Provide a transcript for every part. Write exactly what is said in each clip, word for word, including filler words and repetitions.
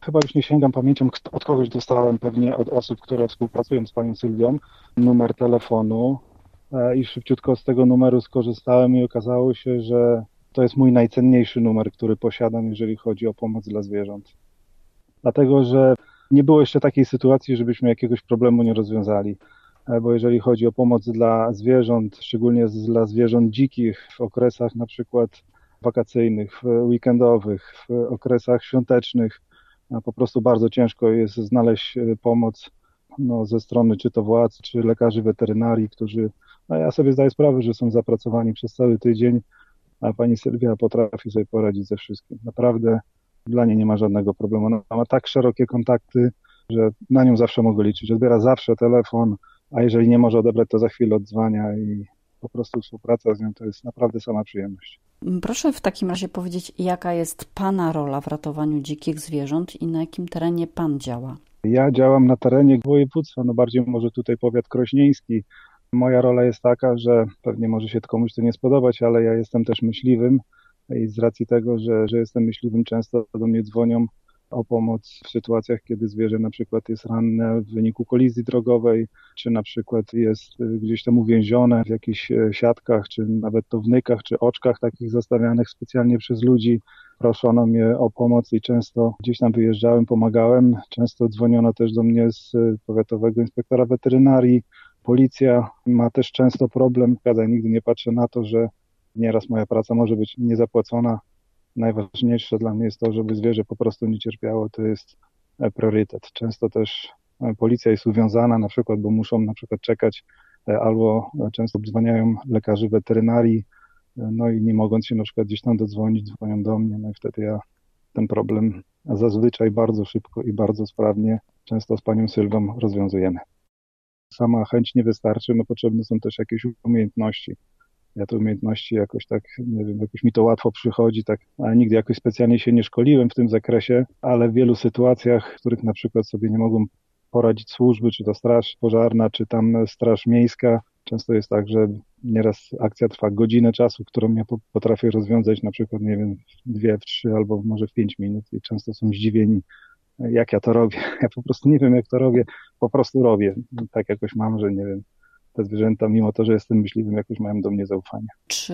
chyba już nie sięgam pamięcią, kto- od kogoś dostałem, pewnie od osób, które współpracują z panią Sylwią, numer telefonu e, i szybciutko z tego numeru skorzystałem i okazało się, że to jest mój najcenniejszy numer, który posiadam, jeżeli chodzi o pomoc dla zwierząt. Dlatego, że nie było jeszcze takiej sytuacji, żebyśmy jakiegoś problemu nie rozwiązali. E, Bo jeżeli chodzi o pomoc dla zwierząt, szczególnie z- dla zwierząt dzikich w okresach na przykład wakacyjnych, w weekendowych, w okresach świątecznych, a po prostu bardzo ciężko jest znaleźć e, pomoc no, ze strony czy to władz, czy lekarzy weterynarii, którzy, no ja sobie zdaję sprawę, że są zapracowani przez cały tydzień, a pani Sylwia potrafi sobie poradzić ze wszystkim. Naprawdę dla niej nie ma żadnego problemu. Ona ma tak szerokie kontakty, że na nią zawsze mogę liczyć. Odbiera zawsze telefon, a jeżeli nie może odebrać, to za chwilę odzwania i po prostu współpraca z nią to jest naprawdę sama przyjemność. Proszę w takim razie powiedzieć, jaka jest Pana rola w ratowaniu dzikich zwierząt i na jakim terenie Pan działa? Ja działam na terenie województwa, no bardziej może tutaj powiat krośnieński. Moja rola jest taka, że pewnie może się komuś to nie spodobać, ale ja jestem też myśliwym i z racji tego, że, że jestem myśliwym, często do mnie dzwonią o pomoc w sytuacjach, kiedy zwierzę na przykład jest ranne w wyniku kolizji drogowej, czy na przykład jest y, gdzieś tam uwięzione w jakichś e, siatkach, czy nawet to wnykach, czy oczkach takich zostawianych specjalnie przez ludzi. Proszono mnie o pomoc i często gdzieś tam wyjeżdżałem, pomagałem. Często dzwoniono też do mnie z y, powiatowego inspektora weterynarii. Policja ma też często problem, ja nigdy nie patrzę na to, że nieraz moja praca może być niezapłacona. Najważniejsze dla mnie jest to, żeby zwierzę po prostu nie cierpiało, to jest e, priorytet. Często też e, policja jest uwiązana, na przykład, bo muszą na przykład czekać, e, albo e, często dzwoniają lekarze weterynarii, e, no i nie mogąc się na przykład gdzieś tam dodzwonić, dzwonią do mnie, no i wtedy ja ten problem zazwyczaj bardzo szybko i bardzo sprawnie, często z panią Sylwą rozwiązujemy. Sama chęć nie wystarczy, no potrzebne są też jakieś umiejętności. Ja te umiejętności jakoś tak, nie wiem, jakoś mi to łatwo przychodzi, tak, ale nigdy jakoś specjalnie się nie szkoliłem w tym zakresie, ale w wielu sytuacjach, w których na przykład sobie nie mogą poradzić służby, czy to straż pożarna, czy tam straż miejska, często jest tak, że nieraz akcja trwa godzinę czasu, którą ja po- potrafię rozwiązać na przykład, nie wiem, w dwie, w trzy albo może w pięć minut i często są zdziwieni, jak ja to robię. Ja po prostu nie wiem, jak to robię, po prostu robię. Tak jakoś mam, że nie wiem, te zwierzęta, mimo to, że jestem myśliwym, jakoś mają do mnie zaufanie. Czy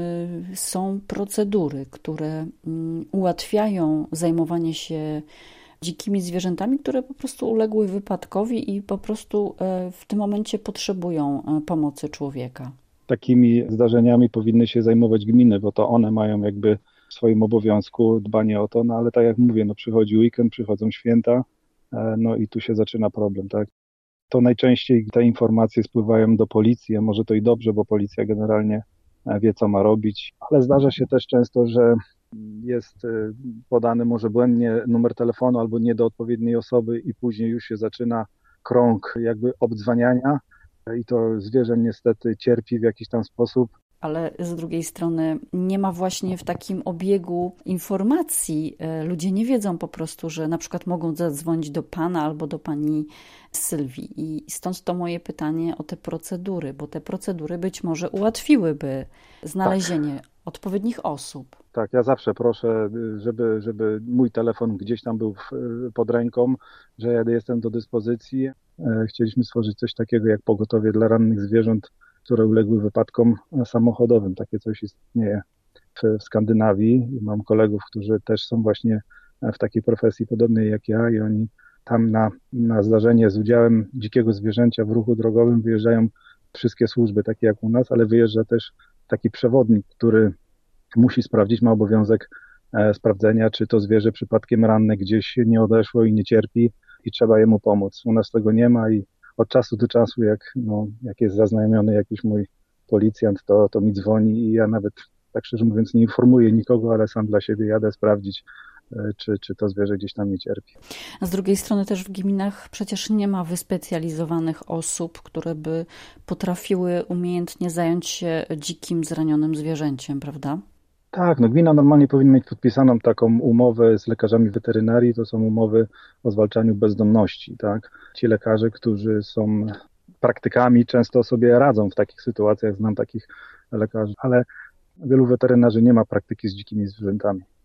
y, są procedury, które mm, ułatwiają zajmowanie się dzikimi zwierzętami, które po prostu uległy wypadkowi i po prostu e, w tym momencie potrzebują e, pomocy człowieka? Takimi zdarzeniami powinny się zajmować gminy, bo to one mają jakby w swoim obowiązku dbanie o to, no ale tak jak mówię, no przychodzi weekend, przychodzą święta, e, no i tu się zaczyna problem, tak? To najczęściej te informacje spływają do policji, a może to i dobrze, bo policja generalnie e, wie, co ma robić, ale zdarza się też często, że jest e, podany może błędnie numer telefonu albo nie do odpowiedniej osoby i później już się zaczyna krąg jakby obdzwaniania i to zwierzę niestety cierpi w jakiś tam sposób. Ale z drugiej strony nie ma właśnie w takim obiegu informacji. E, Ludzie nie wiedzą po prostu, że na przykład mogą zadzwonić do pana albo do pani Sylwii. I stąd to moje pytanie o te procedury, bo te procedury być może ułatwiłyby znalezienie odpowiednich osób. Tak, ja zawsze proszę, żeby, żeby mój telefon gdzieś tam był w, pod ręką, że ja jestem do dyspozycji. E, Chcieliśmy stworzyć coś takiego jak pogotowie dla rannych zwierząt, które uległy wypadkom samochodowym. Takie coś istnieje w, w Skandynawii. I mam kolegów, którzy też są właśnie w takiej profesji podobnej jak ja i oni tam na, na zdarzenie z udziałem dzikiego zwierzęcia w ruchu drogowym wyjeżdżają wszystkie służby, takie jak u nas, ale wyjeżdża też taki przewodnik, który musi sprawdzić, ma obowiązek e, sprawdzenia, czy to zwierzę przypadkiem ranne gdzieś nie odeszło i nie cierpi i trzeba jemu pomóc. U nas tego nie ma i od czasu do czasu, jak, no, jak jest zaznajomiony jakiś mój policjant, to, to mi dzwoni i ja nawet, tak szczerze mówiąc, nie informuję nikogo, ale sam dla siebie jadę sprawdzić, e, czy, czy to zwierzę gdzieś tam nie cierpi. A z drugiej strony też w gminach przecież nie ma wyspecjalizowanych osób, które by potrafiły umiejętnie zająć się dzikim, zranionym zwierzęciem, prawda? Tak, no gmina normalnie powinna mieć podpisaną taką umowę z lekarzami weterynarii, to są umowy o zwalczaniu bezdomności, tak? Ci lekarze, którzy są praktykami, często sobie radzą w takich sytuacjach, znam takich lekarzy, ale wielu weterynarzy nie ma praktyki z dzikimi zwierzętami.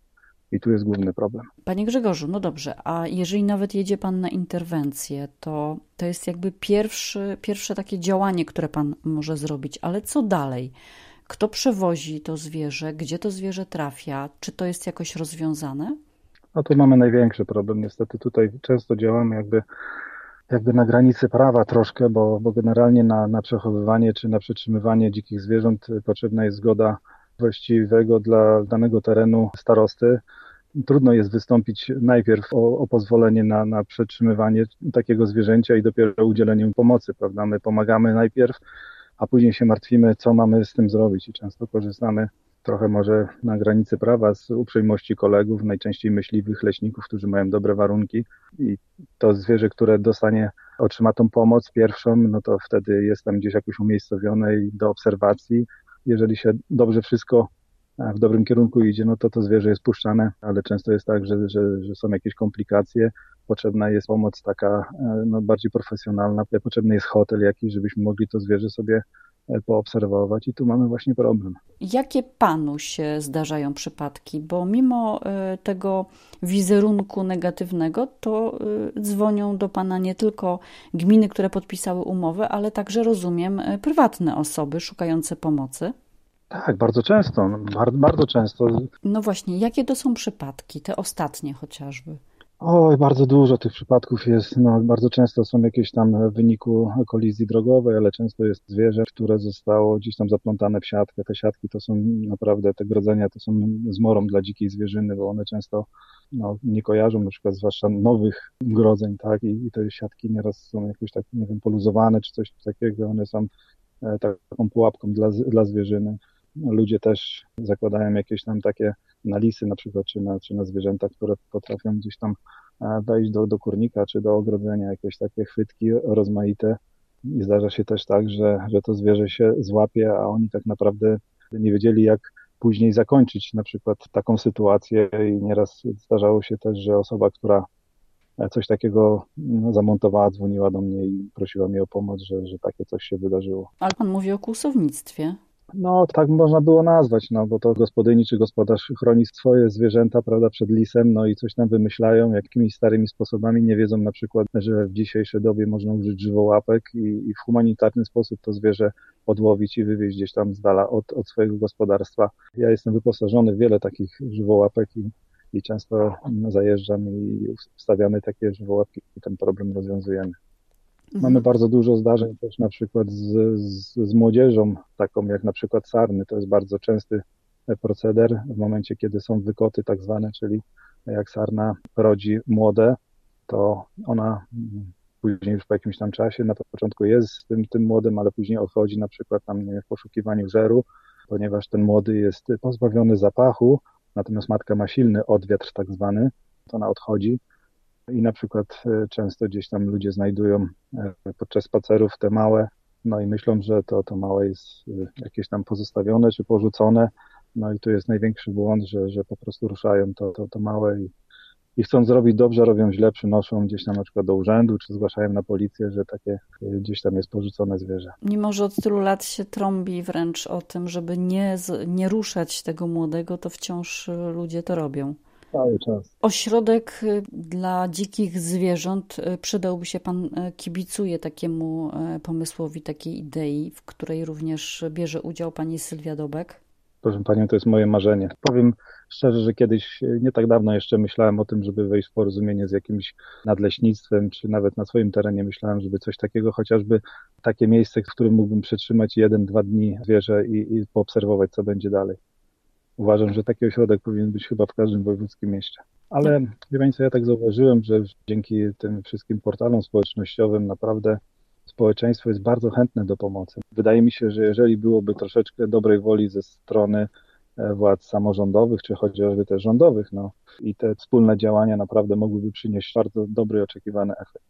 I tu jest główny problem. Panie Grzegorzu, no dobrze, a jeżeli nawet jedzie Pan na interwencję, to to jest jakby pierwszy, pierwsze takie działanie, które Pan może zrobić, ale co dalej? Kto przewozi to zwierzę? Gdzie to zwierzę trafia? Czy to jest jakoś rozwiązane? No tu mamy największy problem. Niestety tutaj często działamy jakby, jakby na granicy prawa troszkę, bo, bo generalnie na, na przechowywanie czy na przetrzymywanie dzikich zwierząt potrzebna jest zgoda właściwego dla danego terenu starosty. Trudno jest wystąpić najpierw o, o pozwolenie na, na przetrzymywanie takiego zwierzęcia i dopiero udzielenie mu pomocy, prawda? My pomagamy najpierw, a później się martwimy, co mamy z tym zrobić i często korzystamy trochę może na granicy prawa z uprzejmości kolegów, najczęściej myśliwych, leśników, którzy mają dobre warunki i to zwierzę, które dostanie, otrzyma tą pomoc pierwszą, no to wtedy jest tam gdzieś jakoś umiejscowione i do obserwacji. Jeżeli się dobrze wszystko w dobrym kierunku idzie, no to to zwierzę jest puszczane, ale często jest tak, że, że, że są jakieś komplikacje, potrzebna jest pomoc taka no, bardziej profesjonalna, potrzebny jest hotel jakiś, żebyśmy mogli to zwierzę sobie poobserwować i tu mamy właśnie problem. Jakie Panu się zdarzają przypadki? Bo mimo tego wizerunku negatywnego, to dzwonią do Pana nie tylko gminy, które podpisały umowę, ale także, rozumiem, prywatne osoby szukające pomocy. Tak, bardzo często, bardzo, bardzo często. No właśnie, jakie to są przypadki, te ostatnie chociażby? Oj, bardzo dużo tych przypadków jest, no bardzo często są jakieś tam w wyniku kolizji drogowej, ale często jest zwierzę, które zostało gdzieś tam zaplątane w siatkę. Te siatki to są naprawdę, te grodzenia to są zmorą dla dzikiej zwierzyny, bo one często no, nie kojarzą na przykład zwłaszcza nowych grodzeń, tak, i, i te siatki nieraz są jakoś tak, nie wiem, poluzowane czy coś takiego, one są e, taką pułapką dla, dla zwierzyny. Ludzie też zakładają jakieś tam takie na lisy na przykład, czy na, czy na zwierzęta, które potrafią gdzieś tam wejść do, do kurnika, czy do ogrodzenia, jakieś takie chwytki rozmaite. I zdarza się też tak, że, że to zwierzę się złapie, a oni tak naprawdę nie wiedzieli, jak później zakończyć na przykład taką sytuację i nieraz zdarzało się też, że osoba, która coś takiego no, zamontowała, dzwoniła do mnie i prosiła mnie o pomoc, że, że takie coś się wydarzyło. Ale Pan mówi o kłusownictwie. No, tak można było nazwać, no, bo to gospodyni czy gospodarz chroni swoje zwierzęta, prawda, przed lisem, no i coś tam wymyślają, jakimiś starymi sposobami, nie wiedzą na przykład, że w dzisiejszej dobie można użyć żywołapek i, i w humanitarny sposób to zwierzę odłowić i wywieźć gdzieś tam z dala od, od swojego gospodarstwa. Ja jestem wyposażony w wiele takich żywołapek i, i często zajeżdżam i wstawiamy takie żywołapki i ten problem rozwiązujemy. Mamy bardzo dużo zdarzeń też na przykład z, z, z młodzieżą, taką jak na przykład sarny. To jest bardzo częsty proceder w momencie, kiedy są wykoty tak zwane, czyli jak sarna rodzi młode, to ona później już po jakimś tam czasie, na początku jest tym, tym młodym, ale później odchodzi na przykład tam nie wiem, w poszukiwaniu żeru, ponieważ ten młody jest pozbawiony zapachu, natomiast matka ma silny odwiatr tak zwany, to ona odchodzi. I na przykład często gdzieś tam ludzie znajdują podczas spacerów te małe, no i myślą, że to, to małe jest jakieś tam pozostawione czy porzucone. No i tu jest największy błąd, że, że po prostu ruszają to, to, to małe i, i chcąc zrobić dobrze, robią źle, przynoszą gdzieś tam na przykład do urzędu, czy zgłaszają na policję, że takie gdzieś tam jest porzucone zwierzę. Mimo że od tylu lat się trąbi wręcz o tym, żeby nie, nie ruszać tego młodego, to wciąż ludzie to robią. Cały czas. Ośrodek dla dzikich zwierząt, przydałby się Pan, kibicuje takiemu pomysłowi, takiej idei, w której również bierze udział Pani Sylwia Dobek? Proszę Panią, to jest moje marzenie. Powiem szczerze, że kiedyś, nie tak dawno jeszcze myślałem o tym, żeby wejść w porozumienie z jakimś nadleśnictwem, czy nawet na swoim terenie myślałem, żeby coś takiego, chociażby takie miejsce, w którym mógłbym przetrzymać jeden, dwa dni zwierzę i, i poobserwować, co będzie dalej. Uważam, że taki ośrodek powinien być chyba w każdym wojewódzkim mieście. Ale wie Pani co, ja tak zauważyłem, że dzięki tym wszystkim portalom społecznościowym naprawdę społeczeństwo jest bardzo chętne do pomocy. Wydaje mi się, że jeżeli byłoby troszeczkę dobrej woli ze strony władz samorządowych, czy chociażby też rządowych, no i te wspólne działania naprawdę mogłyby przynieść bardzo dobry, oczekiwany efekt.